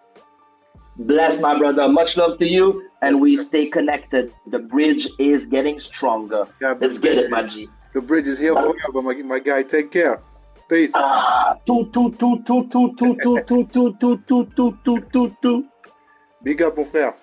Bless, my brother. Much love to you, and we stay connected. The bridge is getting stronger. Yeah, Let's get it, my G. The bridge is here forever, my, my guy. Take care. Peace. Ah, tout, tout, tout, tout, tout, tout, tout, tout, tout, tout, tout, tout, tout, tout. Big up, mon frère.